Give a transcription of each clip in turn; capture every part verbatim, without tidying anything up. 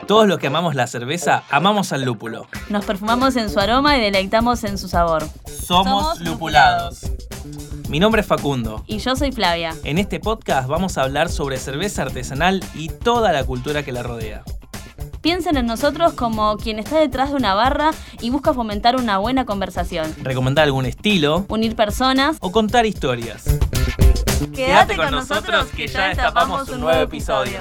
Todos los que amamos la cerveza, amamos al lúpulo. Nos perfumamos en su aroma y deleitamos en su sabor. Somos, Somos lupulados. Mi nombre es Facundo. Y yo soy Flavia. En este podcast vamos a hablar sobre cerveza artesanal y toda la cultura que la rodea. Piensen en nosotros como quien está detrás de una barra y busca fomentar una buena conversación. Recomendar algún estilo. Unir personas. O contar historias. Quédate, Quédate con, con nosotros que ya destapamos un nuevo episodio.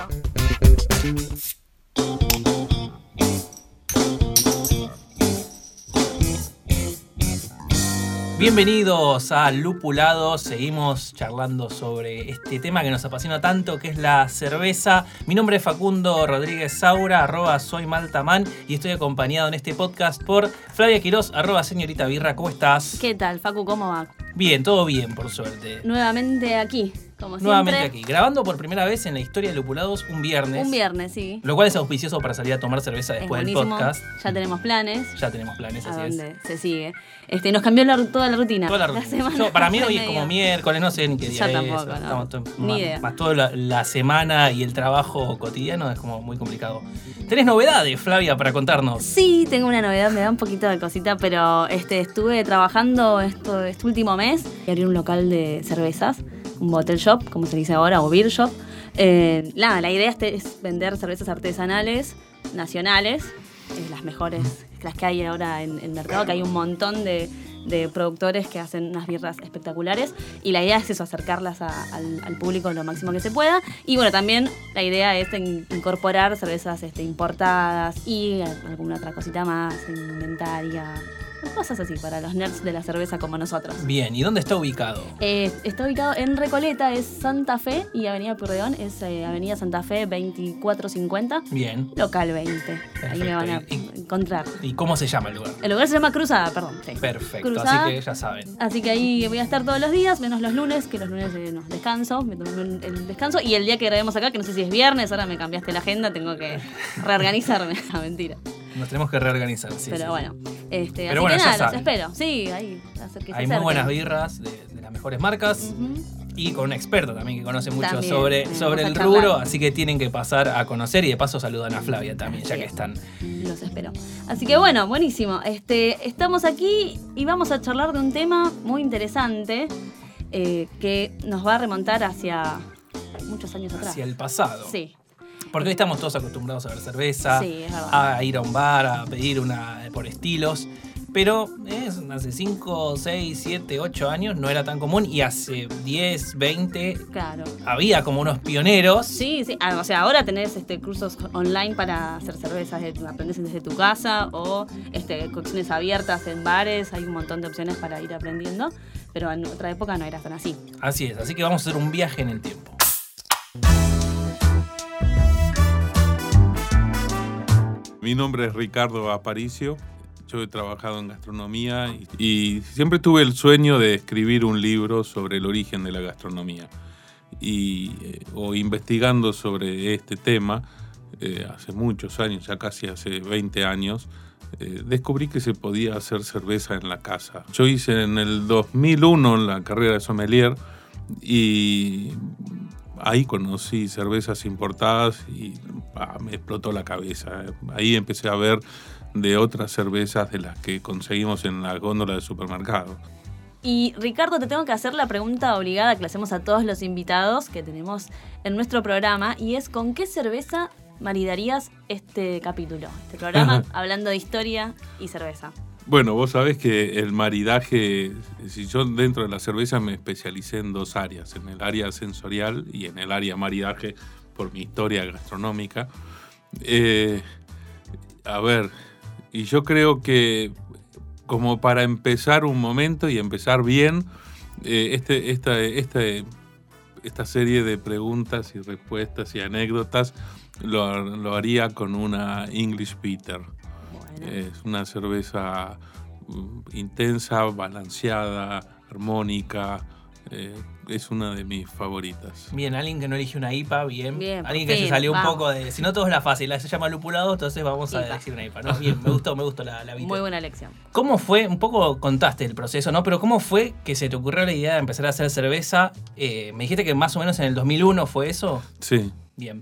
Bienvenidos a Lupulados, seguimos charlando sobre este tema que nos apasiona tanto, que es la cerveza. Mi nombre es Facundo Rodríguez Saura, arroba soy Maltaman, y estoy acompañado en este podcast por Flavia Quiroz, arroba señorita Birra. ¿Cómo estás? ¿Qué tal, Facu? ¿Cómo va? Bien, todo bien, por suerte. Nuevamente aquí, como siempre. Nuevamente aquí, grabando por primera vez en la historia de Lupulados un viernes. Un viernes, sí. Lo cual es auspicioso para salir a tomar cerveza después del podcast. Ya tenemos planes. Ya tenemos planes, así a es. dónde se sigue. Este, nos cambió la, toda la rutina. Toda la rutina. La Yo, para mí hoy es como miércoles, no sé ni qué día ya es. Tampoco, no. Estamos, Ni más, idea. Más toda la, la semana y el trabajo cotidiano es como muy complicado. ¿Tenés novedades, Flavia, para contarnos? Sí, tengo una novedad, me da un poquito de cosita, pero este, estuve trabajando esto, este último mes y abrí un local de cervezas, un bottle shop, como se dice ahora, o beer shop. Eh, nada, la idea es, es vender cervezas artesanales, nacionales, eh, las mejores, las que hay ahora en el mercado, que hay un montón de, de productores que hacen unas birras espectaculares, y la idea es eso, acercarlas a, al, al público lo máximo que se pueda. Y bueno, también la idea es in, incorporar cervezas este, importadas y alguna otra cosita más, indumentaria, cosas así para los nerds de la cerveza como nosotros. Bien, ¿y dónde está ubicado? Eh, está ubicado en Recoleta, es Santa Fe, y Avenida Purredón es eh, Avenida Santa Fe veinticuatro cincuenta. Bien. Local veinte. Perfecto. Ahí me van a ¿Y, encontrar. ¿Y cómo se llama el lugar? El lugar se llama Cruzada, perdón. Sí. Perfecto, Cruzada. Así que ya saben. Así que ahí voy a estar todos los días, menos los lunes, que los lunes eh, no, descanso, me tomo el descanso. Y el día que grabemos acá, que no sé si es viernes, ahora me cambiaste la agenda, tengo que reorganizarme. No, mentira. Nos tenemos que reorganizar, sí. Pero sí, bueno, este, Pero así bueno, que ya nada, saben. los espero. Sí, ahí, hacer que se Hay muy acerquen. buenas birras de, de las mejores marcas. Uh-huh. Y con un experto también que conoce mucho También, sobre, eh, sobre el vamos a rubro, charlar. así que tienen que pasar a conocer, y de paso saludan a Flavia también, ya Así que es. están. Los espero. Así que bueno, buenísimo. Este, estamos aquí y vamos a charlar de un tema muy interesante eh, que nos va a remontar hacia muchos años atrás. Hacia el pasado. Sí. Porque hoy estamos todos acostumbrados a ver cerveza, Sí, es verdad. a ir a un bar, a pedir una por estilos. Pero eh, hace cinco, seis, siete, ocho años no era tan común, y hace diez, veinte Claro. había como unos pioneros. Sí, sí. Ah, o sea, ahora tenés este, cursos online para hacer cervezas, eh, aprendés desde tu casa, o este, cocciones abiertas en bares, hay un montón de opciones para ir aprendiendo, pero en otra época no era tan así. Así es, así que vamos a hacer un viaje en el tiempo. Mi nombre es Ricardo Aparicio, yo he trabajado en gastronomía y, y siempre tuve el sueño de escribir un libro sobre el origen de la gastronomía. Y, eh, o investigando sobre este tema, eh, hace muchos años, ya casi hace veinte años, eh, descubrí que se podía hacer cerveza en la casa. Yo hice en el dos mil uno la carrera de sommelier y ahí conocí cervezas importadas y ah, me explotó la cabeza. Ahí empecé a ver de otras cervezas de las que conseguimos en la góndola del supermercado. Y Ricardo, te tengo que hacer la pregunta obligada que le hacemos a todos los invitados que tenemos en nuestro programa, y es: ¿con qué cerveza maridarías este capítulo, este programa, hablando de historia y cerveza? Bueno, vos sabés que el maridaje, si yo dentro de la cerveza me especialicé en dos áreas, en el área sensorial y en el área maridaje por mi historia gastronómica. Eh, a ver, y yo creo que como para empezar un momento y empezar bien, eh, este, esta, esta, esta serie de preguntas y respuestas y anécdotas lo, lo haría con una English Bitter. Es una cerveza intensa, balanceada, armónica. Eh, es una de mis favoritas. Bien, alguien que no elige una I P A, bien. Bien, alguien por que fin, se salió un vamos. poco de... Si no, todo es la fácil, la se llama lupulado, entonces vamos a I P A. decir una I P A, ¿no? Bien, me gustó, me gustó la, la vida. Muy buena elección. ¿Cómo fue? Un poco contaste el proceso, ¿no? Pero ¿cómo fue que se te ocurrió la idea de empezar a hacer cerveza? Eh, me dijiste que más o menos en el dos mil uno fue eso. Sí. Bien.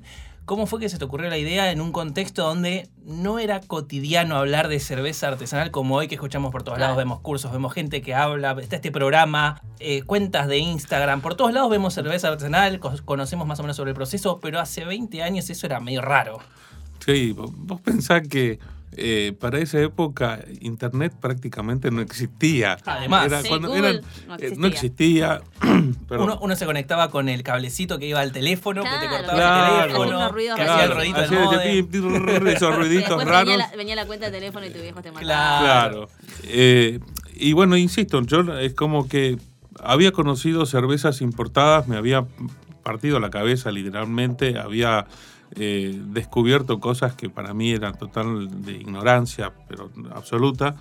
¿Cómo fue que se te ocurrió la idea en un contexto donde no era cotidiano hablar de cerveza artesanal como hoy, que escuchamos por todos Claro. lados? Vemos cursos, vemos gente que habla, está este programa, eh, cuentas de Instagram, por todos lados vemos cerveza artesanal, co- conocemos más o menos sobre el proceso, pero hace veinte años eso era medio raro. Sí, vos vos pensás que eh, para esa época Internet prácticamente no existía. Además, Era Sí, cuando Google eran- no eh, no existía. existía. Perdón. Uno, uno se conectaba con el cablecito que iba al teléfono, que te Claro, cortaba Claro. el teléfono, Unos ruidos que raros. hacía el ruidito del Hacía ese modem. pim, pim, esos ruiditos Después raros. venía la, venía la cuenta de teléfono y tu viejo te mataba. Claro. Claro. Eh, y bueno, insisto, yo es como que había conocido cervezas importadas, me había partido la cabeza literalmente, había eh, descubierto cosas que para mí eran total de ignorancia, pero absoluta.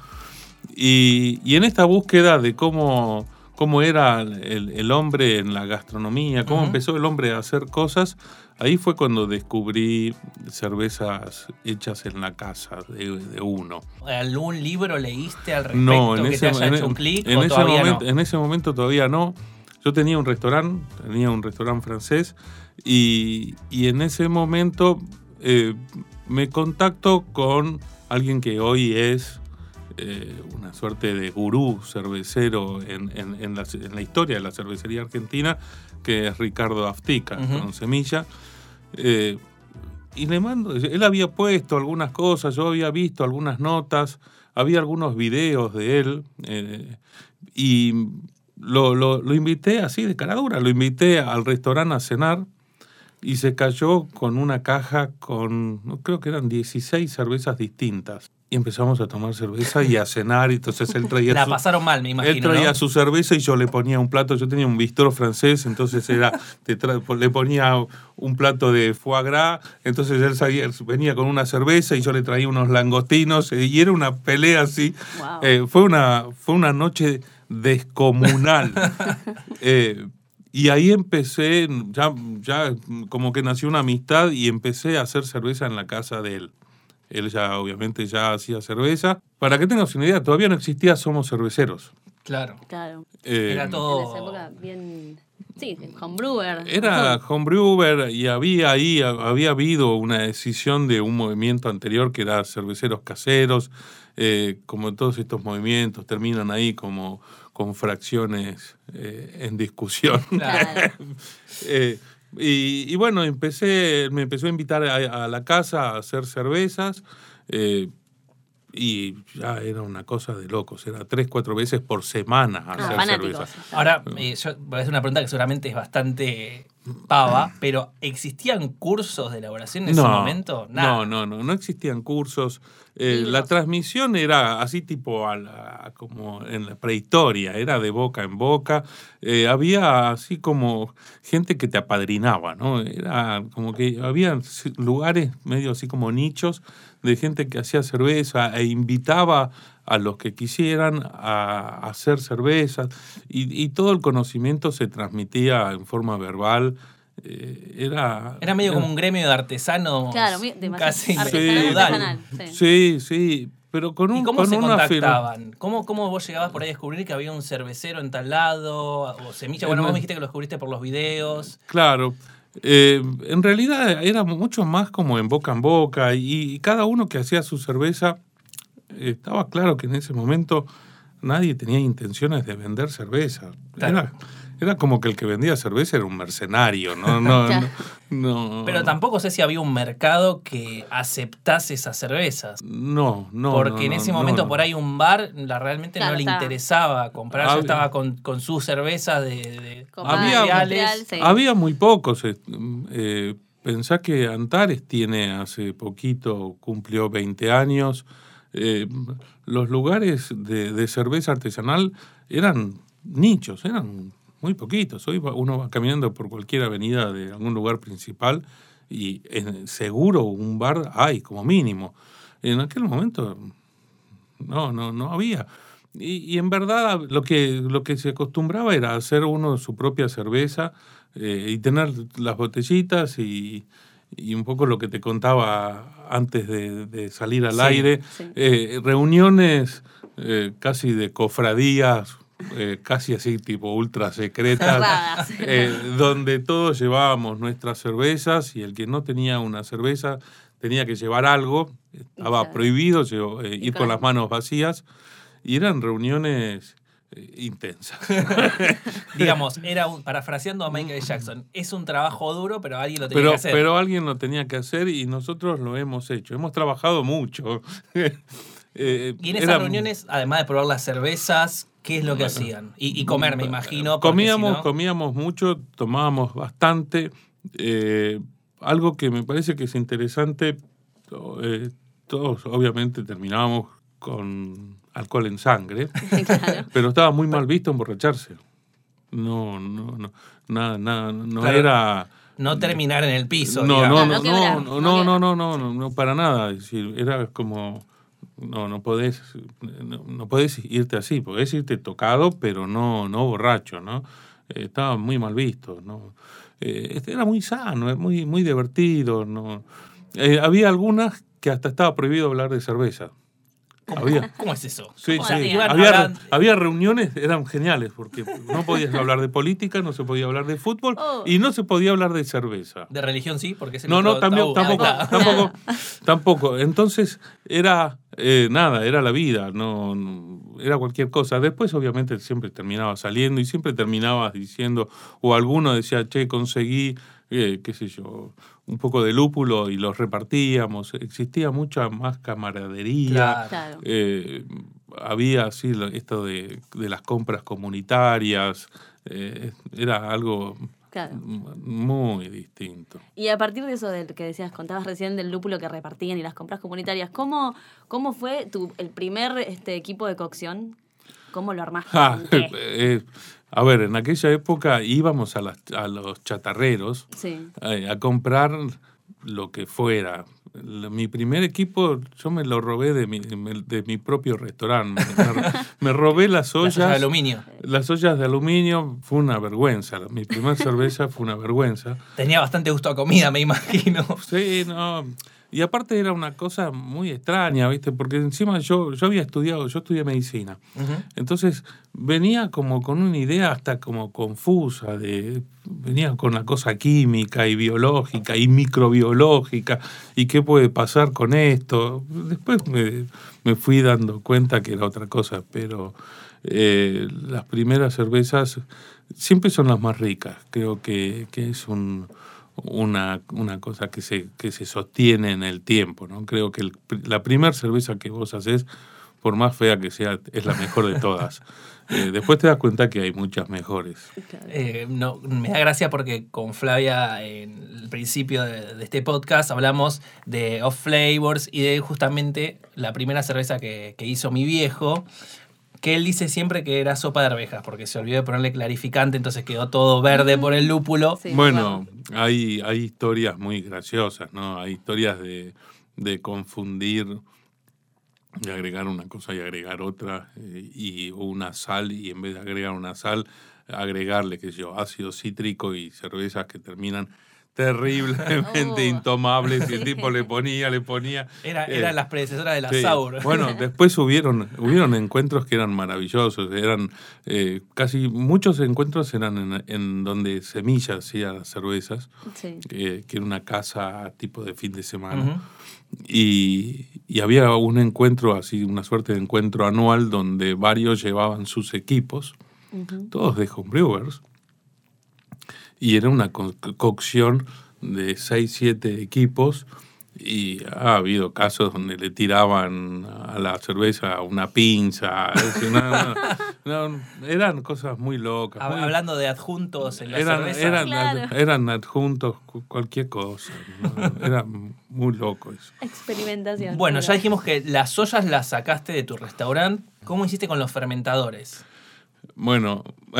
Y, y en esta búsqueda de cómo, cómo era el, el hombre en la gastronomía, cómo Ujú. empezó el hombre a hacer cosas, ahí fue cuando descubrí cervezas hechas en la casa de, de uno. ¿Algún libro leíste al respecto No, en que ese, te haya en, hecho un clic en o ese todavía momento, no? en ese momento todavía no. Yo tenía un restaurante, tenía un restaurante francés y, y en ese momento eh, me contacto con alguien que hoy es eh, una suerte de gurú cervecero en, en, en, la, en la historia de la cervecería argentina, que es Ricardo Aftica, Ujú. con Semilla. Eh, y le mando, él había puesto algunas cosas, yo había visto algunas notas, había algunos videos de él, eh, y lo, lo, lo invité así de cara dura, lo invité al restaurante a cenar y se cayó con una caja con, no, creo que eran dieciséis cervezas distintas. Y empezamos a tomar cerveza y a cenar, y entonces él traía La su- pasaron mal, me imagino, él traía ¿no? su cerveza y yo le ponía un plato. Yo tenía un bistró francés, entonces era te tra- le ponía un plato de foie gras. Entonces él salía- venía con una cerveza y yo le traía unos langostinos. eh, Y era una pelea así. Wow. Eh, fue, una, fue una noche descomunal. Eh, y ahí empecé, ya, ya como que nació una amistad y empecé a hacer cerveza en la casa de él. Él ya, obviamente, ya hacía cerveza. Para que tengas una idea, todavía no existía Somos Cerveceros. Claro. Claro. Eh, Era En todo... esa época bien... Sí, homebrewer. Era homebrewer y había ahí, había habido una decisión de un movimiento anterior que era cerveceros caseros. Eh, como todos estos movimientos terminan ahí como con fracciones eh, en discusión. Claro. Eh, y, y bueno, empecé, me empezó a invitar a, a la casa a hacer cervezas eh, y ya era una cosa de locos, era tres, cuatro veces por semana Ah, hacer fanáticos. cerveza. Ahora, eh, yo voy a hacer una pregunta que seguramente es bastante pava, pero ¿existían cursos de elaboración en ese momento? Nada. no, no, no, no existían cursos. Eh, Libros. la transmisión era así tipo a la- como en la prehistoria, era de boca en boca. Eh, había así como gente que te apadrinaba, ¿no? Era como que había lugares medio así como nichos de gente que hacía cerveza e invitaba a los que quisieran a hacer cervezas y, y todo el conocimiento se transmitía en forma verbal. Eh, era, Era medio como un gremio de artesanos. Claro, muy- demasiado casi artesanal, feudal. artesanal, sí. Sí, sí, pero con un ¿Y cómo con se una contactaban? ¿Cómo, ¿Cómo vos llegabas por ahí a descubrir que había un cervecero en tal lado? O semilla. Bueno, En- vos me dijiste que lo descubriste por los videos. Claro. Eh, en realidad era mucho más como en boca en boca y, y cada uno que hacía su cerveza eh, estaba claro que en ese momento nadie tenía intenciones de vender cerveza. Claro. Era, era como que el que vendía cerveza era un mercenario, no, no, Claro. no, no. Pero tampoco sé si había un mercado que aceptase esas cervezas. No, no. Porque no, en no, ese no, momento no. por ahí un bar la, realmente Claro, no le estaba- interesaba comprar, ya Había- estaba con, con su cerveza de, de Copada, Había- industrial, sí. Había muy pocos. eh, eh, pensá que Antares tiene hace poquito, cumplió veinte años. Eh, los lugares de, de cerveza artesanal eran nichos, eran muy poquitos. Hoy va- uno va caminando por cualquier avenida de algún lugar principal y en- seguro un bar hay como mínimo. En aquel momento no, no, no había. Y, y en verdad lo que, lo que se acostumbraba era hacer uno su propia cerveza eh, y tener las botellitas y, y un poco lo que te contaba antes de, de salir al Sí, aire. sí. Eh, reuniones eh, casi de cofradías eh, casi así tipo ultra secretas, eh, donde todos llevábamos nuestras cervezas y el que no tenía una cerveza tenía que llevar algo, estaba claro. prohibido llevo, eh, ir con las manos vacías, y eran reuniones eh, intensas. Digamos, era un, parafraseando a Michael Jackson, es un trabajo duro, pero alguien lo tenía pero, que hacer. Pero alguien lo tenía que hacer y nosotros lo hemos hecho, hemos trabajado mucho. eh, y en esas era, reuniones, además de probar las cervezas, ¿qué es lo que hacían? Y, y comer, me imagino. Comíamos, si no... comíamos mucho, tomábamos bastante. Eh, algo que me parece que es interesante, eh, todos obviamente terminábamos con alcohol en sangre, claro. pero estaba muy mal visto emborracharse. No, no, no, nada, nada, no claro. era... No terminar en el piso. No, no, no, no, no, no, no, no, no, no, no, no, para nada. Es decir, era como... No, no podés, no, no podés irte así, podés irte tocado, pero no, no borracho, ¿no? Eh, estaba muy mal visto, ¿no? Eh, era muy sano, muy, muy divertido, ¿no? Eh, había algunas que hasta estaba prohibido hablar de cerveza. ¿Cómo, había, ¿Cómo es eso? Sí, ¿Cómo sí. había, había, había reuniones, eran geniales, porque no podías hablar de política, no se podía hablar de fútbol oh. y no se podía hablar de cerveza. ¿De religión sí? Porque es el no, no, también, tampoco, ah, tampoco, tampoco. Entonces era eh, nada, era la vida, no, no, era cualquier cosa. Después obviamente siempre terminaba saliendo y siempre terminabas diciendo, o alguno decía, che, conseguí, eh, qué sé yo, un poco de lúpulo y los repartíamos. Existía mucha más camaradería. Claro. Eh, había así esto de, de las compras comunitarias. Eh, era algo claro. muy distinto. Y a partir de eso del que decías, contabas recién del lúpulo que repartían y las compras comunitarias, ¿cómo, cómo fue tu, el primer este, equipo de cocción? ¿Cómo lo armaste? Ah, eh, a ver, en aquella época íbamos a, las, a los chatarreros sí. eh, a comprar lo que fuera. Mi primer equipo yo me lo robé de mi, de mi propio restaurante. Me, me robé las ollas. Las ollas de aluminio. Las ollas de aluminio fue una vergüenza. Mi primera cerveza fue una vergüenza. Tenía bastante gusto a comida, me imagino. Sí, no... Y aparte era una cosa muy extraña, ¿viste? Porque encima yo, yo había estudiado, yo estudié medicina. Uh-huh. Entonces venía como con una idea hasta como confusa, de venía con la cosa química y biológica y microbiológica y qué puede pasar con esto. Después me, me fui dando cuenta que era otra cosa, pero eh, las primeras cervezas siempre son las más ricas. Creo que, que es un... Una, una cosa que se, que se sostiene en el tiempo, ¿no? Creo que el, la primera cerveza que vos haces, por más fea que sea, es la mejor de todas. Eh, después te das cuenta que hay muchas mejores. Eh, no, me da gracia porque con Flavia en el principio de, de este podcast hablamos de Off Flavors y de justamente la primera cerveza que, que hizo mi viejo, que él dice siempre que era sopa de arvejas, porque se olvidó de ponerle clarificante, entonces quedó todo verde por el lúpulo. Sí, bueno, claro. hay, hay historias muy graciosas, ¿no? Hay historias de, de confundir, de agregar una cosa y agregar otra, eh, y una sal, y en vez de agregar una sal, agregarle, qué sé yo, ácido cítrico y cervezas que terminan terriblemente oh. intomables, y el tipo le ponía, le ponía... Era, eh, eran las predecesoras de la sí. Sour. Bueno, después hubieron, hubieron encuentros que eran maravillosos, eran eh, casi muchos encuentros eran en, en donde Semilla hacía las cervezas, sí. eh, que era una casa tipo de fin de semana, uh-huh. y, y había un encuentro así, una suerte de encuentro anual donde varios llevaban sus equipos, uh-huh. todos de homebrewers, y era una co- cocción de seis, siete equipos, y ha habido casos donde le tiraban a la cerveza una pinza. No, no, no, eran cosas muy locas. Muy, Hablando de adjuntos en la eran, cerveza. Eran, claro. eran adjuntos, cualquier cosa. ¿No? Era muy loco eso. Experimentación. Bueno, ya dijimos que las ollas las sacaste de tu restaurante. ¿Cómo hiciste con los fermentadores? Bueno,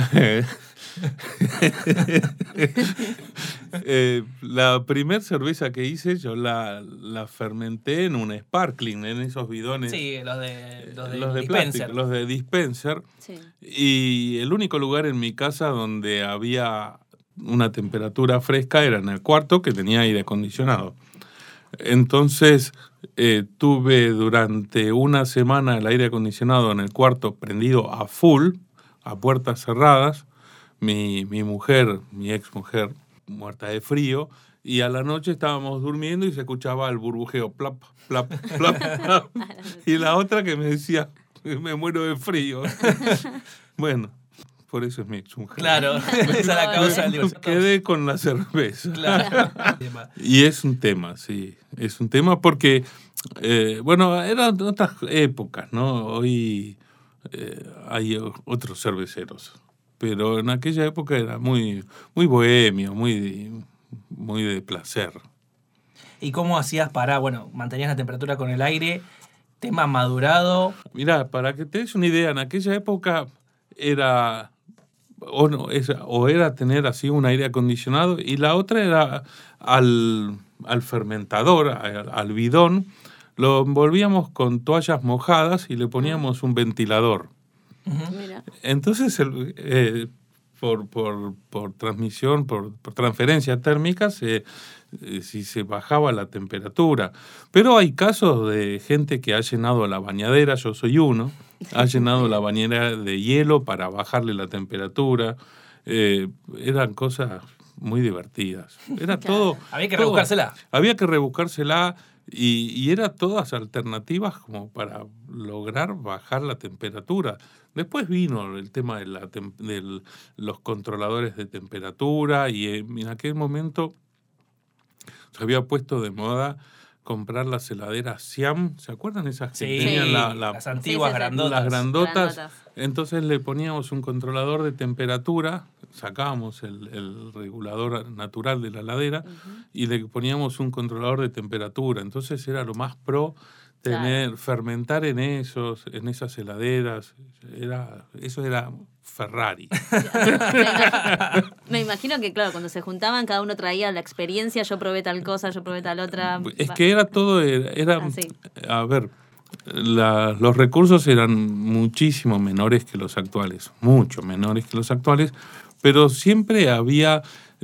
eh, la primer cerveza que hice yo la, la fermenté en un sparkling, en esos bidones. Sí, los de, los de, los de dispenser. Plástico, los de dispenser. Sí. Y el único lugar en mi casa donde había una temperatura fresca era en el cuarto, que tenía aire acondicionado. Entonces eh, tuve durante una semana el aire acondicionado en el cuarto prendido a full. O a puertas cerradas, mi, mi mujer, mi ex mujer, muerta de frío, y a la noche estábamos durmiendo y se escuchaba el burbujeo, plap, plap, plap, plap. Y la otra que me decía, me muero de frío. Bueno, por eso es mi ex mujer. Claro, esa es la causa del divorcio. Quedé con la cerveza. Claro. Y es un tema, sí, es un tema porque, eh, bueno, eran otras épocas, ¿no? Hoy eh, hay otros cerveceros, pero en aquella época era muy, muy bohemio, muy, muy de placer. ¿Y cómo hacías para, bueno, mantenías la temperatura con el aire, tema madurado? Mirá, para que te des una idea, en aquella época era... O, no, es, o era tener así un aire acondicionado y la otra era al, al fermentador, al, al bidón, lo envolvíamos con toallas mojadas y le poníamos un ventilador. Uh-huh. Entonces, el, eh, por, por, por transmisión, por, por transferencia térmica, se, eh, si se bajaba la temperatura. Pero hay casos de gente que ha llenado la bañadera, yo soy uno, ha llenado la bañera de hielo para bajarle la temperatura. Eh, eran cosas muy divertidas. Era Claro. todo... Había que todo- rebuscársela. Había que rebuscársela y, y era todas alternativas como para lograr bajar la temperatura. Después vino el tema de la tem- del- los controladores de temperatura y eh, en aquel momento se había puesto de moda comprar las heladeras Siam, ¿se acuerdan esas que Sí, tenían la, la- las antiguas Sí, sí, sí. grandotas. las grandotas? Grandotas. Entonces le poníamos un controlador de temperatura, sacábamos el, el regulador natural de la heladera Ujú. y le poníamos un controlador de temperatura. Entonces era lo más pro tener, Claro. fermentar en esos, en esas heladeras. Era, eso era Ferrari. Me imagino que, claro, cuando se juntaban, cada uno traía la experiencia. Yo probé tal cosa, yo probé tal otra. Es Va- que era todo, era, era- Ah, sí. a ver, la- los recursos eran muchísimo menores que los actuales, mucho menores que los actuales, pero siempre había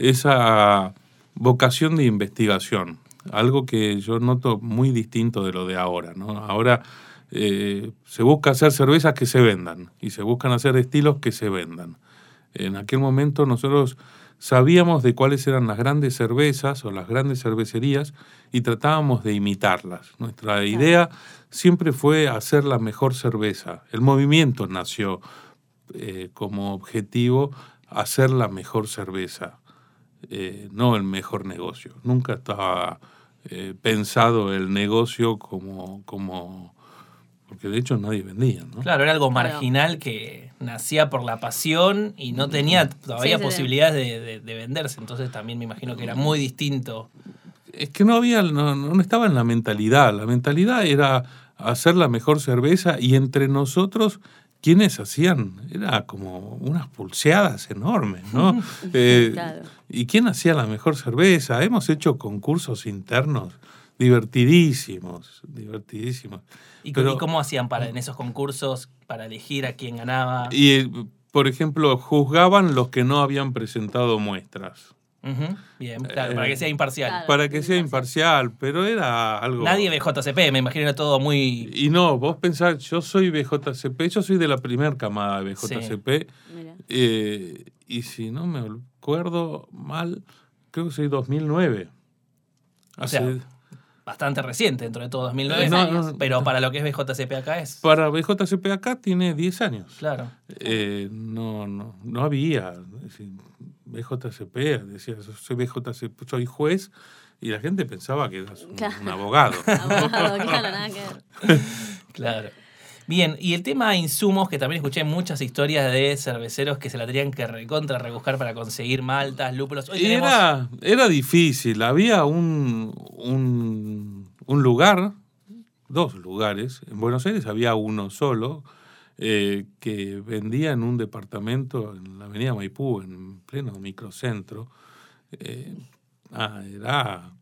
esa vocación de investigación, algo que yo noto muy distinto de lo de ahora, ¿no? Ahora eh, se busca hacer cervezas que se vendan y se buscan hacer estilos que se vendan. En aquel momento nosotros sabíamos de cuáles eran las grandes cervezas o las grandes cervecerías y tratábamos de imitarlas. Nuestra idea siempre fue hacer la mejor cerveza. El movimiento nació eh, como objetivo hacer la mejor cerveza, eh, no el mejor negocio. Nunca estaba eh, pensado el negocio como, como... Porque de hecho nadie vendía, ¿no? Claro, era algo Claro. marginal que nacía por la pasión y no tenía todavía Sí, sí, sí. posibilidades de, de- de venderse. Entonces también me imagino que era muy distinto. Es que no había, no, no estaba en la mentalidad. La mentalidad era hacer la mejor cerveza y entre nosotros, quienes hacían, era como unas pulseadas enormes, ¿no? Eh, Claro. ¿Y quién hacía la mejor cerveza? Hemos hecho concursos internos divertidísimos, divertidísimos. ¿Y, Pero- y cómo hacían para en esos concursos para elegir a quién ganaba? Y, eh, por ejemplo, juzgaban los que no habían presentado muestras. Ujú, bien, claro, Eh, para que sea imparcial. claro. Para que sea imparcial, pero era algo... Nadie ve J C P, me imagino era todo muy... Y no, vos pensás, yo soy B J C P, yo soy de la primera camada de B J C P, Mira. eh, y si no me acuerdo mal, creo que soy dos mil nueve. O sea, Hace- Bastante reciente dentro de todo dos mil nueve, No, no, pero para lo que es B J C P acá es... para B J C P acá tiene diez años. Claro. Eh, no, no, no había. Es decir, B J C P, decía, soy B J C P, soy juez, y la gente pensaba que eras un, Claro. un abogado. Abogado, claro, nada que ver. Claro. Bien, y el tema de insumos, que también escuché muchas historias de cerveceros que se la tenían que recontra rebuscar para conseguir maltas, lúpulos. Hoy tenemos... Era, era difícil, había un, un, un lugar, dos lugares, en Buenos Aires había uno solo, eh, que vendía en un departamento en la avenida Maipú, en pleno microcentro. Eh, ah, era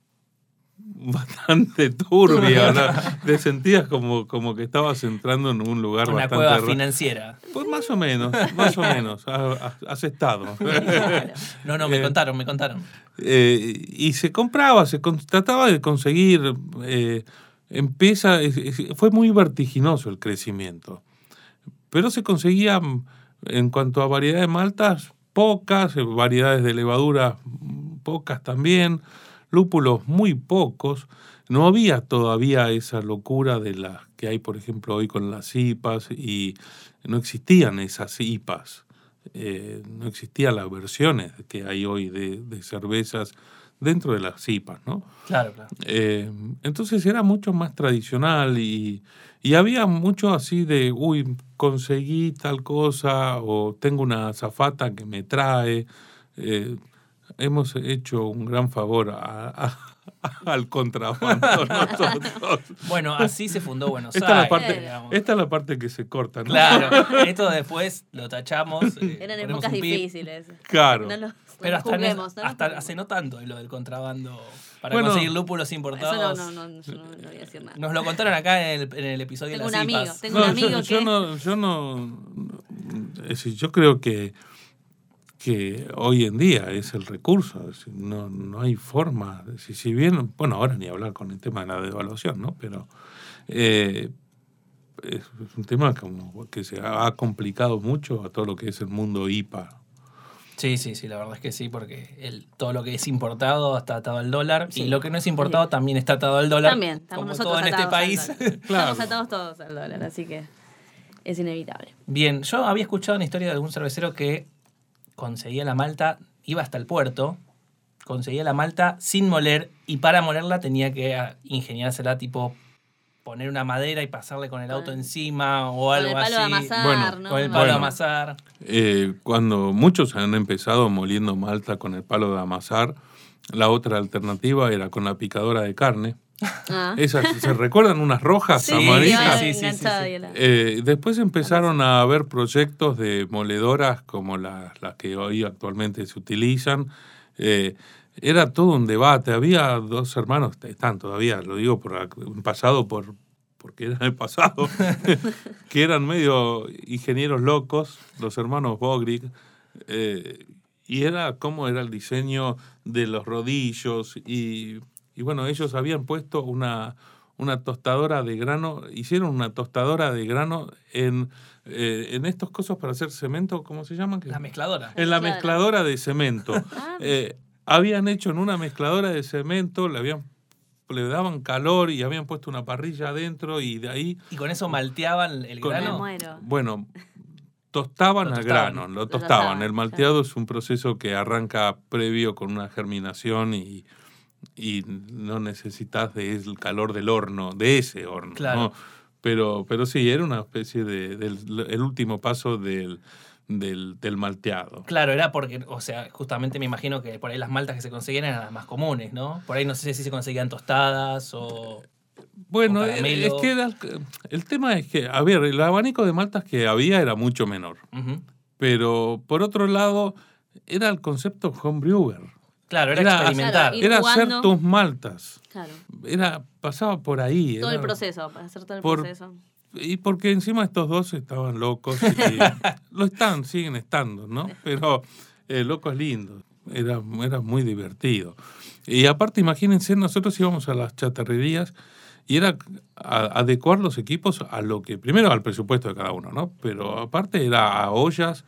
bastante turbio, ¿no? Te sentías como, como que estabas entrando en un lugar una bastante... cueva ra- financiera. Pues más o menos, más o menos, ha- ha- has estado. No, no, me Eh, contaron, me contaron. Eh, y se compraba, se con- trataba de conseguir, eh, empieza, es- es- fue muy vertiginoso el crecimiento, pero se conseguía En cuanto a variedades de maltas, pocas, variedades de levadura, pocas también, lúpulos muy pocos. No había todavía esa locura de las que hay, por ejemplo, hoy con las I P As, y no existían esas I P As, eh, no existían las versiones que hay hoy de, de cervezas dentro de las I P As, ¿no? Claro, claro. Eh, entonces era mucho más tradicional y, y había mucho así de, uy, conseguí tal cosa o tengo una azafata que me trae. Eh, hemos hecho un gran favor a, a, al contrabando nosotros. Bueno, así se fundó Buenos esta Aires. Es la parte, digamos. esta es la parte que se corta, ¿no? Claro, esto después lo tachamos. Eh, Eran ponemos épocas un pip. difíciles. Claro. No los, Pero no hasta, los en- juzguemos, no los hasta juzguemos. hace no tanto lo del contrabando para Bueno, conseguir lúpulos Eso importados. no, no, no, yo no, no voy a decir nada. Nos lo contaron acá en el, en el episodio Tengo de las un I P amigo, As. tengo un No, amigo yo, que... yo no, yo no, es decir, yo creo que que hoy en día es el recurso, es decir, no, no hay forma, es decir, si bien, bueno, ahora ni hablar con el tema de la devaluación, ¿no? Pero eh, es un tema como que se ha complicado mucho a todo lo que es el mundo I P A. Sí, sí, sí, la verdad es que sí, porque el, todo lo que es importado está atado al dólar Sí. y lo que no es importado también está atado al dólar. También, estamos como nosotros todo en este atados al país. dólar. Claro. Estamos atados todos al dólar, así que es inevitable. Bien, yo había escuchado una historia de algún cervecero que conseguía la malta, iba hasta el puerto, conseguía la malta sin moler y para molerla tenía que ah, ingeniársela, tipo poner una madera y pasarle con el auto Con- encima o Con algo el palo así. de amasar, Bueno, ¿no? Con el Me palo de Bueno. amasar. Eh, cuando muchos han empezado moliendo malta con el palo de amasar, la otra alternativa era con la picadora de carne. Ah. Esas, ¿se recuerdan unas rojas Sí, amarillas? iba Sí, sí, sí, enganchada sí. y la- Eh, después empezaron a haber proyectos de moledoras como las, las que hoy actualmente se utilizan. Eh, era todo un debate. Había dos hermanos, están todavía, lo digo por un pasado, por, porque eran el pasado, que eran medio ingenieros locos, los hermanos Bogrig. Eh, y era cómo era el diseño de los rodillos. Y, y bueno, ellos habían puesto una... una tostadora de grano, hicieron una tostadora de grano en, eh, en estos cosas para hacer cemento, ¿cómo se llaman? La mezcladora. En la Claro. mezcladora de cemento. Ah. Eh, habían hecho en una mezcladora de cemento, le habían le daban calor y habían puesto una parrilla adentro y de ahí, Y con eso malteaban el Con- Me grano. muero. bueno, tostaban Lo al tostaban. grano, lo Lo tostaban. tostaban, El malteado es un proceso que arranca previo con una germinación y y no necesitas del calor del horno, de ese horno, Claro. ¿no? Pero, pero sí, era una especie de del el último paso del, del, del malteado. Claro, era porque, o sea, justamente me imagino que por ahí las maltas que se conseguían eran las más comunes, ¿no? Por ahí no sé si se conseguían tostadas o... Bueno, o es caramelo. que era, el tema es que, a ver, el abanico de maltas que había era mucho menor. Ujú. Pero, por otro lado, era el concepto homebrewer. Claro, era, Era- experimentar. Claro, ir Era hacer jugando. tus maltas. Claro. Era, pasaba por ahí. Todo era- el proceso, para hacer todo el por- proceso. Y porque encima estos dos estaban locos y lo están, siguen estando, ¿no? Pero eh, locos lindos, era, era muy divertido. Y aparte, imagínense, nosotros íbamos a las chatarrerías y era a- adecuar los equipos a lo que, primero al presupuesto de cada uno, ¿no? Pero aparte era a ollas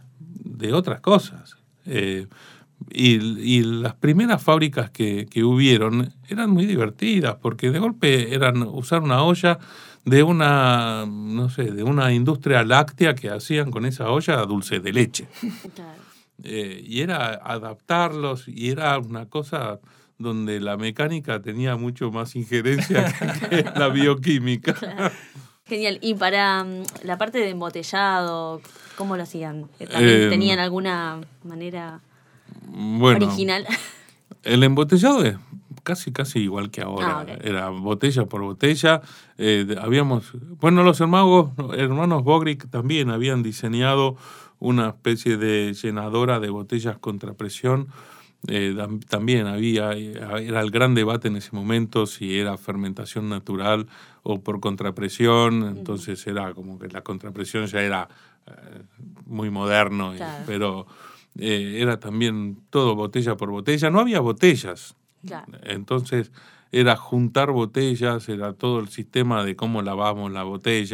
de otras cosas. Eh, y, y las primeras fábricas que, que hubieron eran muy divertidas, porque de golpe eran usar una olla de una, no sé, de una industria láctea que hacían con esa olla dulce de leche. Claro. Eh, y era adaptarlos, y era una cosa donde la mecánica tenía mucho más injerencia que, que la bioquímica. Genial. Y para mm, la parte de embotellado, ¿cómo lo hacían? Eh, ¿También Eh, tenían alguna manera Bueno, original? el embotellado es casi casi igual que ahora. Ah, ok. Era botella por botella. Eh, de- habíamos, bueno, los hermanos, hermanos Bogrig también habían diseñado una especie de llenadora de botellas contra presión. Eh, tam- también había, era el gran debate en ese momento si era fermentación natural o por contrapresión. Entonces era como que la contrapresión ya era eh, muy moderno, y- Claro. pero eh, era también todo botella por botella. No había botellas. Claro. Entonces era juntar botellas, era todo el sistema de cómo lavamos las botellas,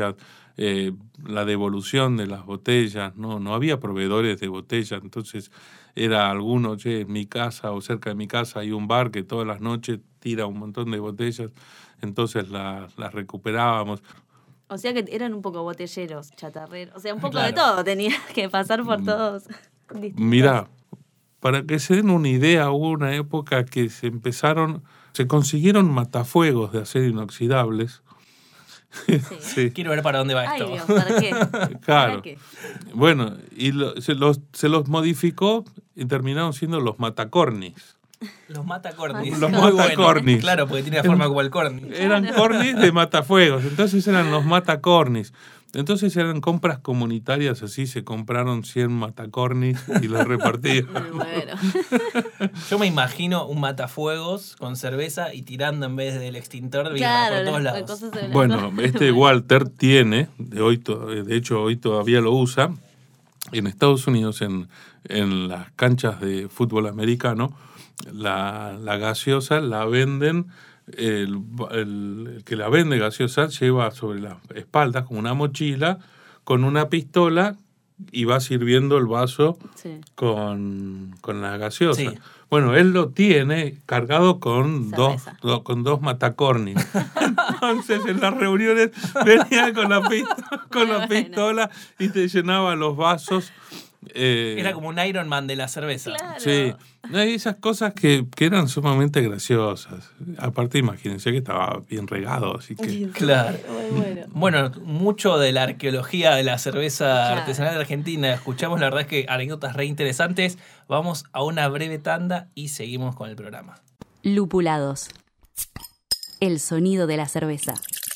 eh, la devolución de las botellas, no, no había proveedores de botellas, entonces era alguno, che, en mi casa o cerca de mi casa hay un bar que todas las noches tira un montón de botellas, entonces las, las recuperábamos. O sea que eran un poco botelleros, chatarreros, o sea, un poco Claro. de todo, tenía que pasar por todos. distintos. Mirá, para que se den una idea, hubo una época que se empezaron, se consiguieron matafuegos de acero inoxidables. Sí. Sí. Quiero ver para dónde va Ay, esto. Dios, ¿para qué? Claro. ¿Para qué? Bueno, y lo- se, los, se los modificó y terminaron siendo los matacornis. Los matacornis. Los Muy matacornis. bueno. Claro, porque tiene la forma como el cornis. Eran cornis de matafuegos, entonces eran los matacornis. Entonces eran compras comunitarias, así se compraron cien matacornis y los repartían. Me muero. Yo me imagino un matafuegos con cerveza y tirando en vez del extintor birra Claro, por todos las lados. cosas de Bueno, este Walter tiene, de, hoy to- de hecho hoy todavía lo usa, en Estados Unidos, en, en las canchas de fútbol americano, la, la gaseosa la venden, el, el- el que la vende gaseosa lleva sobre las espaldas como una mochila con una pistola y va sirviendo el vaso Sí. con, con la gaseosa. Sí. Bueno, él lo tiene cargado con dos, Cerveza. do- con dos matacornis. Entonces en las reuniones venía con la, pisto- con la Bueno. pistola y te llenaba los vasos. eh, Era como un Iron Man de la cerveza. Claro. Sí, hay esas cosas que, que eran sumamente graciosas. Aparte, imagínense que estaba bien regado, así que... Claro. Muy bueno. Bueno, mucho de la arqueología de la cerveza Claro. artesanal de Argentina escuchamos, la verdad es que anécdotas re interesantes. Vamos a una breve tanda y seguimos con el programa. Lupulados. El sonido de la cerveza.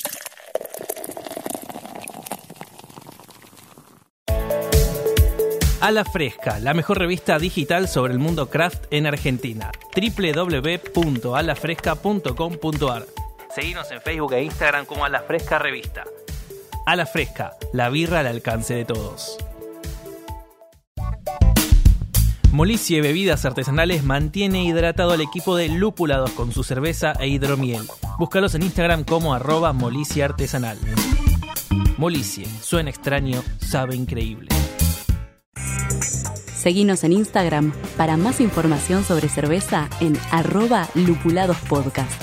A la Fresca, la mejor revista digital sobre el mundo craft en Argentina. doble u doble u doble u punto a la fresca punto com punto a r. Seguinos en Facebook e Instagram como A la Fresca Revista. A la Fresca, la birra al alcance de todos. Molicie Bebidas Artesanales mantiene hidratado al equipo de Lupulados con su cerveza e hidromiel. Búscalos en Instagram como arroba Molicie Artesanal. Molicie, suena extraño, sabe increíble. Seguinos en Instagram para más información sobre cerveza en arroba lupuladospodcast.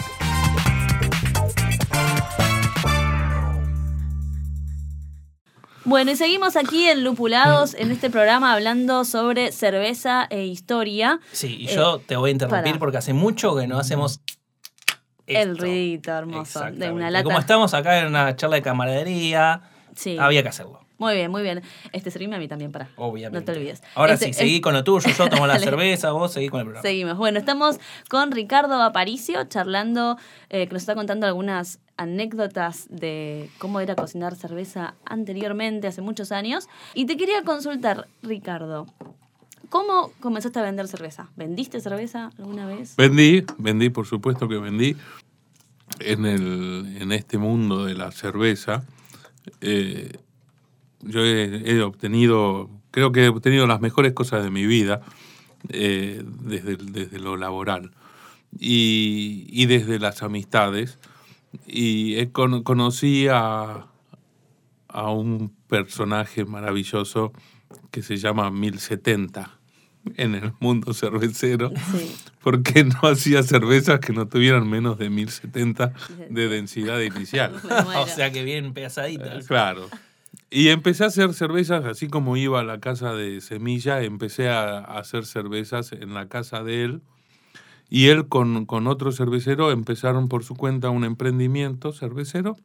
Bueno, y seguimos aquí en Lupulados, en este programa hablando sobre cerveza e historia. Sí, y yo te voy a interrumpir para. porque hace mucho que no hacemos El esto. ruidito hermoso de Exactamente. una Y lata. como estamos acá en una charla de camaradería, Sí. había que hacerlo. Muy bien, muy bien. Este, servime a mí también, para. Obviamente. No te olvides. Ahora Este, sí, seguí con lo tuyo, yo tomo la Dale. cerveza, vos seguí con el programa. Seguimos. Bueno, estamos con Ricardo Aparicio charlando, eh, que nos está contando algunas anécdotas de cómo era cocinar cerveza anteriormente, hace muchos años. Y te quería consultar, Ricardo, ¿cómo comenzaste a vender cerveza? ¿Vendiste cerveza alguna vez? Vendí, vendí, por supuesto que vendí. En, el, en este mundo de la cerveza, eh, yo he, he obtenido, creo que he obtenido las mejores cosas de mi vida eh, desde, desde lo laboral y, y desde las amistades. Y he con, conocí a, a un personaje maravilloso que se llama mil setenta en el mundo cervecero, Sí. porque no hacía cervezas que no tuvieran menos de mil setenta de densidad inicial. Me muero. O sea que bien pesaditas. Claro. Y empecé a hacer cervezas, así como iba a la casa de Semilla, empecé a, a hacer cervezas en la casa de él. Y él con, con otro cervecero empezaron por su cuenta un emprendimiento cervecero.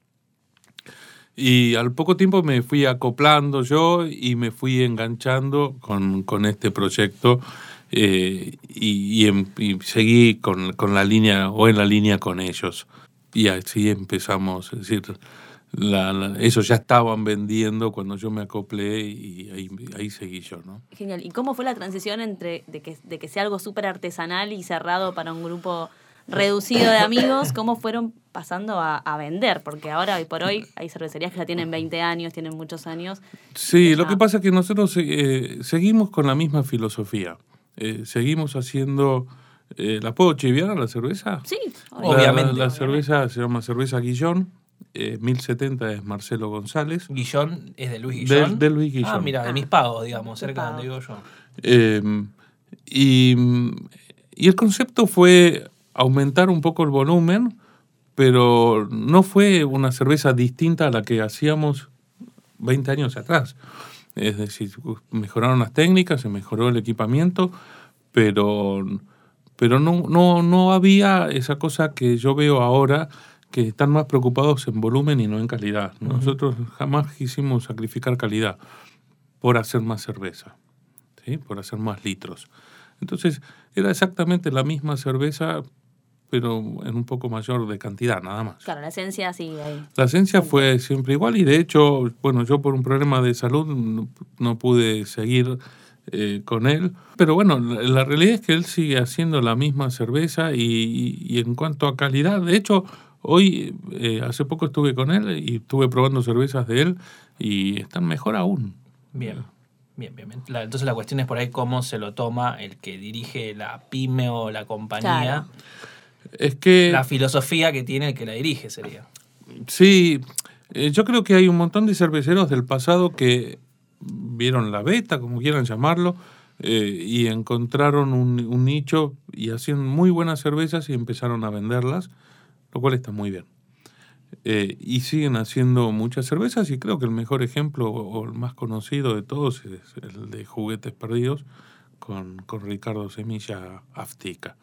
Y al poco tiempo me fui acoplando yo y me fui enganchando con, con este proyecto eh, y, y, em- y seguí con, con la línea o en la línea con ellos. Y así empezamos, es decir, la, la- ellos ya estaban vendiendo cuando yo me acoplé y ahí, ahí seguí yo, ¿no? Genial. ¿Y cómo fue la transición entre de que, de que sea algo súper artesanal y cerrado para un grupo reducido de amigos? ¿Cómo fueron pasando a, a vender? Porque ahora, hoy por hoy, hay cervecerías que ya tienen veinte años, tienen muchos años. Sí, Ya. lo que pasa es que nosotros eh, seguimos con la misma filosofía. Eh, seguimos haciendo... eh, ¿La puedo chiviar a la cerveza? Sí, La- Obviamente. La, la cerveza se llama cerveza Guillón. eh, mil setenta es Marcelo González. Guillón es de Luis Guillón. De, de Luis Guillón. Ah, mira, de Mis Pagos, digamos, cerca de donde vivo yo. Eh, y, y el concepto fue aumentar un poco el volumen, pero no fue una cerveza distinta a la que hacíamos veinte años atrás. Es decir, mejoraron las técnicas, se mejoró el equipamiento, pero, pero no, no, no había esa cosa que yo veo ahora, que están más preocupados en volumen y no en calidad. Uh-huh. Nosotros jamás quisimos sacrificar calidad por hacer más cerveza, ¿sí? Por hacer más litros. Entonces, era exactamente la misma cerveza, pero en un poco mayor de cantidad, nada más. Claro, la esencia sigue ahí. La esencia fue siempre igual y de hecho, bueno, yo por un problema de salud no, no pude seguir eh, con él. Pero bueno, la, la realidad es que él sigue haciendo la misma cerveza y, y, y en cuanto a calidad, de hecho, hoy, eh, hace poco estuve con él y estuve probando cervezas de él y están mejor aún. Bien. Bien, bien, bien. La, entonces la cuestión es por ahí cómo se lo toma el que dirige la pyme o la compañía. Claro. Es que la filosofía que tiene el que la dirige sería. Sí, eh, yo creo que hay un montón de cerveceros del pasado que vieron la beta, como quieran llamarlo, eh, y encontraron un, un nicho y hacían muy buenas cervezas y empezaron a venderlas, lo cual está muy bien. Eh, y siguen haciendo muchas cervezas y creo que el mejor ejemplo o el más conocido de todos es el de Juguetes Perdidos con, con Ricardo Semilla Aftica.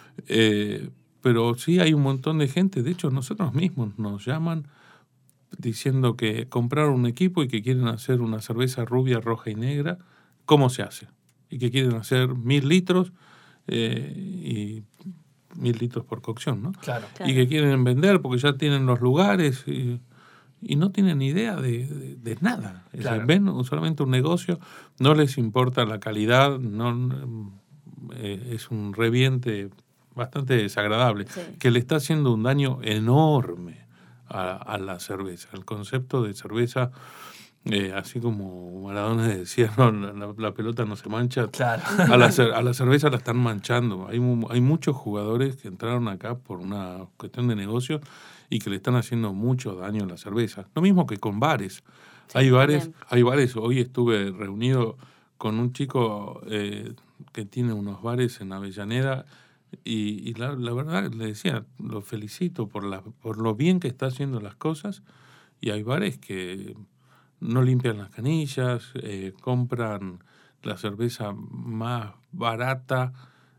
Eh, pero sí hay un montón de gente, de hecho nosotros mismos nos llaman diciendo que compraron un equipo y que quieren hacer una cerveza rubia, roja y negra, ¿cómo se hace? Y que quieren hacer mil litros eh, y mil litros por cocción, ¿no? Claro. Y que quieren vender porque ya tienen los lugares y, y no tienen idea de, de, de nada. Claro. Ven solamente un negocio, no les importa la calidad, no eh, es un reviente bastante desagradable, sí. Que le está haciendo un daño enorme a, a la cerveza. El concepto de cerveza, eh, así como Maradona decía, no, la, la pelota no se mancha, claro. a, la, a la cerveza la están manchando. Hay, hay muchos jugadores que entraron acá por una cuestión de negocio y que le están haciendo mucho daño a la cerveza. Lo mismo que con bares. Sí, hay bares, bien. hay bares, hoy estuve reunido con un chico eh, que tiene unos bares en Avellaneda. Y, y la, la verdad, le decía, lo felicito por, la, por lo bien que está haciendo las cosas. Y hay bares que no limpian las canillas, eh, compran la cerveza más barata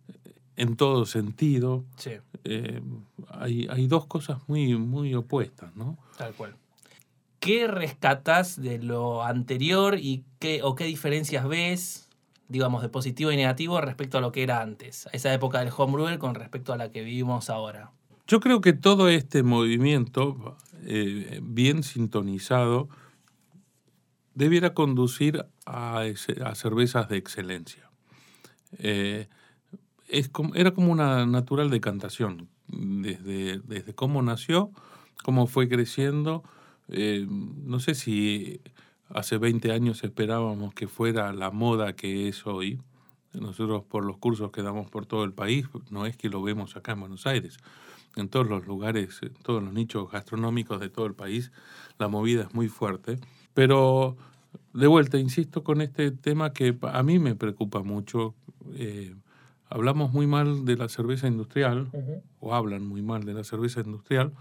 en todo sentido. Sí. Eh, hay, hay dos cosas muy, muy opuestas, ¿no? Tal cual. ¿Qué rescatás de lo anterior y qué, o qué diferencias ves, digamos, de positivo y negativo respecto a lo que era antes, a esa época del homebrewer con respecto a la que vivimos ahora? Yo creo que todo este movimiento, eh, bien sintonizado, debiera conducir a, ese, a cervezas de excelencia. Eh, es como, era como una natural decantación, desde, desde cómo nació, cómo fue creciendo. Eh, no sé si hace veinte años esperábamos que fuera la moda que es hoy. Nosotros por los cursos que damos por todo el país, no es que lo vemos acá en Buenos Aires. En todos los lugares, en todos los nichos gastronómicos de todo el país, la movida es muy fuerte. Pero de vuelta, insisto con este tema que a mí me preocupa mucho. Eh, hablamos muy mal de la cerveza industrial, uh-huh. o hablan muy mal de la cerveza industrial,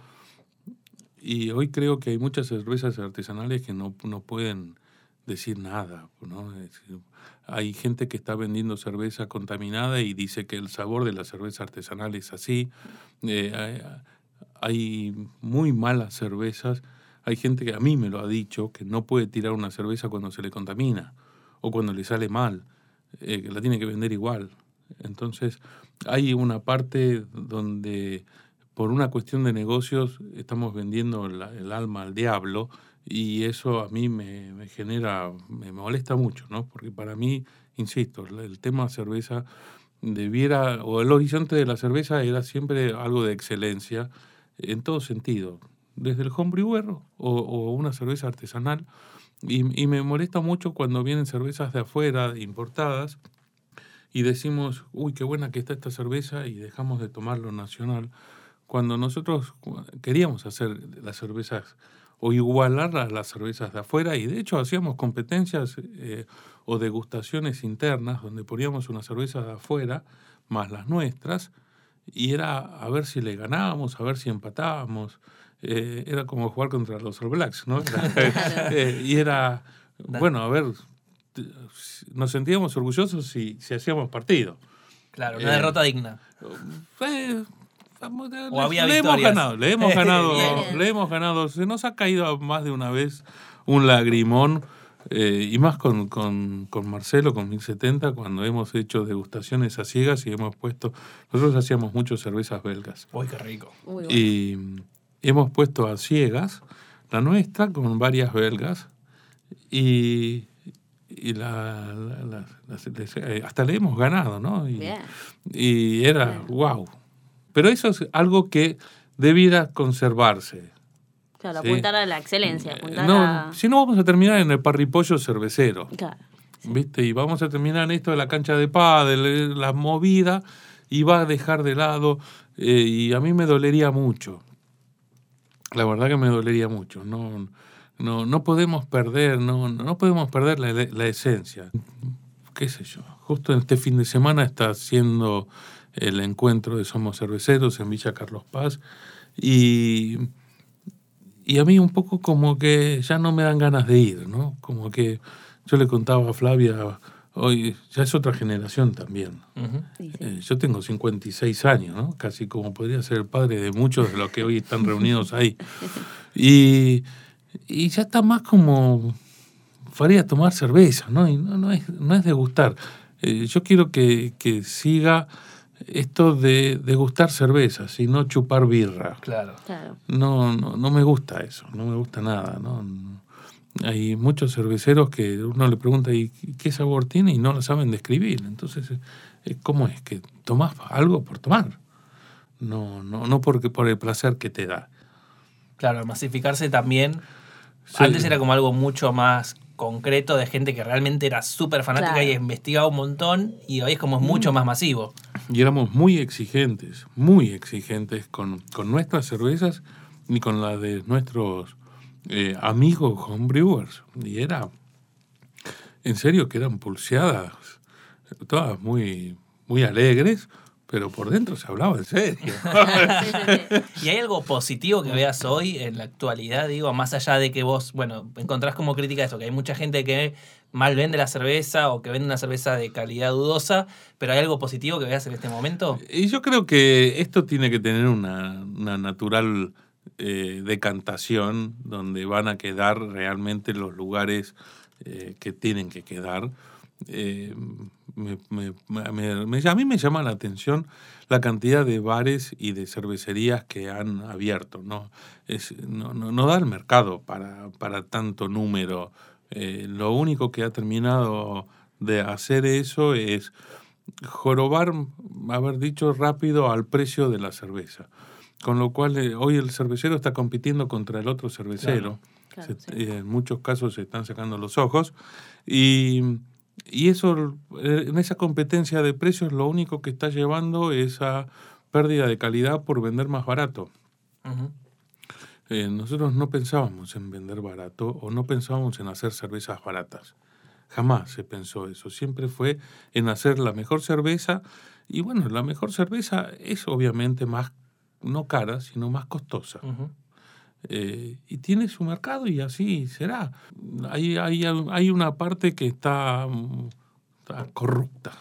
y hoy creo que hay muchas cervezas artesanales que no, no pueden decir nada, ¿no? Es decir, hay gente que está vendiendo cerveza contaminada y dice que el sabor de la cerveza artesanal es así. Eh, hay, hay muy malas cervezas. Hay gente que a mí me lo ha dicho, que no puede tirar una cerveza cuando se le contamina o cuando le sale mal, eh, que la tiene que vender igual. Entonces, hay una parte donde, por una cuestión de negocios, estamos vendiendo la, el alma al diablo, y eso a mí me, me genera, me molesta mucho, ¿no? Porque para mí, insisto, el tema cerveza debiera, o el horizonte de la cerveza era siempre algo de excelencia en todo sentido, desde el homebrewer o, o una cerveza artesanal, y, y me molesta mucho cuando vienen cervezas de afuera, importadas, y decimos, uy, qué buena que está esta cerveza, y dejamos de tomar lo nacional, cuando nosotros queríamos hacer las cervezas o igualar a las cervezas de afuera, y de hecho hacíamos competencias eh, o degustaciones internas donde poníamos una cerveza de afuera más las nuestras, y era a ver si le ganábamos, a ver si empatábamos. Eh, era como jugar contra los All Blacks, ¿no? Era, eh, y era, bueno, a ver, nos sentíamos orgullosos si, si hacíamos partido. Claro, una eh, derrota digna. Eh, o había le victorias. hemos ganado, le hemos ganado, le hemos ganado. Se nos ha caído más de una vez un lagrimón, eh, y más con, con, con Marcelo, con mil setenta, cuando hemos hecho degustaciones a ciegas y hemos puesto, nosotros hacíamos muchas cervezas belgas. Uy, qué rico. Uy, bueno. Y hemos puesto a ciegas la nuestra con varias belgas y, y la, la, la, la, hasta le hemos ganado, ¿no? Y, Bien. y era, Bien. wow. Pero eso es algo que debiera conservarse. Claro, Sí. apuntar a la excelencia. Apuntar No, a... si no, vamos a terminar en el parripollo cervecero. Claro. ¿Viste? Y vamos a terminar en esto de la cancha de pádel, la movida, y va a dejar de lado. Eh, y a mí me dolería mucho. La verdad que me dolería mucho. No, no, no podemos perder, no, no podemos perder la, la esencia. ¿Qué sé yo? Justo en este fin de semana está haciendo el encuentro de Somos Cerveceros en Villa Carlos Paz. Y, y a mí un poco como que ya no me dan ganas de ir, ¿no? Como que yo le contaba a Flavia, hoy ya es otra generación también. Uh-huh. Sí, sí. Eh, yo tengo cincuenta y seis años, ¿no? Casi como podría ser el padre de muchos de los que hoy están reunidos ahí. Y, y ya está más como faría tomar cerveza, ¿no? Y no, no, es, no es degustar. Eh, yo quiero que, que siga esto de degustar cervezas y no chupar birra. Claro. Claro. No, no, no me gusta eso, no me gusta nada, ¿no? Hay muchos cerveceros que uno le pregunta ¿y qué sabor tiene? Y no lo saben describir. Entonces, ¿cómo es? Que tomás algo por tomar. No, no, no porque por el placer que te da. Claro, masificarse también. Sí. Antes era como algo mucho más concreto de gente que realmente era súper fanática Claro. y investigaba un montón, y hoy es como mucho más masivo. Y éramos muy exigentes, muy exigentes con, con nuestras cervezas y con las de nuestros eh, amigos homebrewers. Y era, en serio, que eran pulseadas, todas muy, muy alegres, pero por dentro se hablaba en serio. Sí, sí, sí. ¿Y hay algo positivo que veas hoy en la actualidad? Digo, más allá de que vos, bueno, encontrás como crítica eso, que hay mucha gente que mal vende la cerveza o que vende una cerveza de calidad dudosa, pero ¿hay algo positivo que veas en este momento? Y yo creo que esto tiene que tener una, una natural eh, decantación donde van a quedar realmente los lugares eh, que tienen que quedar. Eh, me, me, me, me, a mí me llama la atención la cantidad de bares y de cervecerías que han abierto, ¿no? Es, no, no, no da el mercado para, para tanto número. Eh, lo único que ha terminado de hacer eso es jorobar, haber dicho rápido al precio de la cerveza. Con lo cual eh, hoy el cervecero está compitiendo contra el otro cervecero. Claro, Se, sí. eh, en muchos casos se están sacando los ojos. Y, y eso, eh, en esa competencia de precios, lo único que está llevando es a pérdida de calidad por vender más barato. Uh-huh. Eh, nosotros no pensábamos en vender barato o no pensábamos en hacer cervezas baratas. Jamás se pensó eso. Siempre fue en hacer la mejor cerveza. Y bueno, la mejor cerveza es obviamente más, no cara, sino más costosa. Uh-huh. Eh, y tiene su mercado y así será. Hay, hay, hay una parte que está, está corrupta.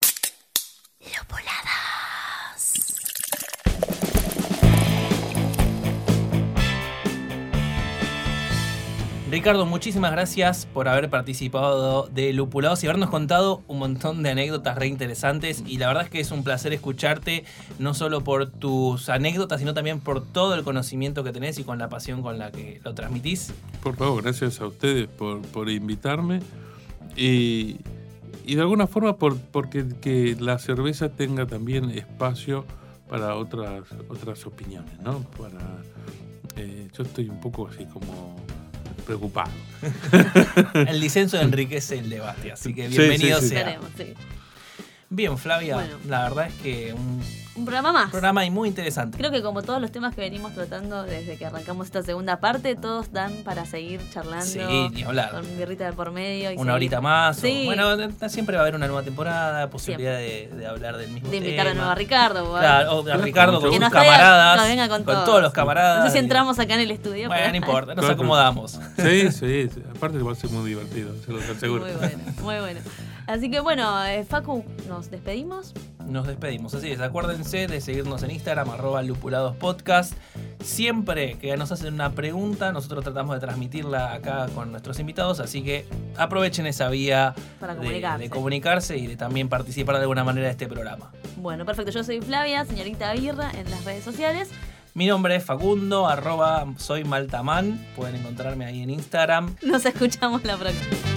Ricardo, muchísimas gracias por haber participado de Lupulados y habernos contado un montón de anécdotas re interesantes, y la verdad es que es un placer escucharte, no solo por tus anécdotas, sino también por todo el conocimiento que tenés y con la pasión con la que lo transmitís. Por favor, gracias a ustedes por, por invitarme y, y de alguna forma por porque que la cerveza tenga también espacio para otras otras opiniones, ¿no? Para eh, yo estoy un poco así como preocupado. El disenso enriquece el debate, así que Sí, bienvenido sí, sí. sea. Esperemos, sí. Bien, Flavia, Bueno. la verdad es que un Un programa más. Un programa y muy interesante. Creo que como todos los temas que venimos tratando desde que arrancamos esta segunda parte, todos dan para seguir charlando. Sí, ni hablar. Con birrita de por medio. Y Una seguir. horita más. Sí. O, bueno, siempre va a haber una nueva temporada, posibilidad de, de hablar del mismo De tema. invitar de nuevo a Ricardo. Claro, o a Ricardo con que sus nos traiga, camaradas. que venga con, con todos. todos los camaradas. No sé si entramos acá en el estudio. Bueno, pero- no importa, nos Claro. acomodamos. Sí, sí, sí. Aparte va a ser muy divertido, se lo aseguro. Muy bueno, muy bueno. Así que bueno, eh, Facu, nos despedimos. Nos despedimos, así es, acuérdense de seguirnos en Instagram, arroba lupuladospodcast. Siempre que nos hacen una pregunta, nosotros tratamos de transmitirla acá con nuestros invitados, así que aprovechen esa vía Para de, comunicarse. de comunicarse y de también participar de alguna manera de este programa. Bueno, perfecto. Yo soy Flavia, señorita Birra, en las redes sociales. Mi nombre es Facundo, arroba soy Maltaman, pueden encontrarme ahí en Instagram. Nos escuchamos la próxima.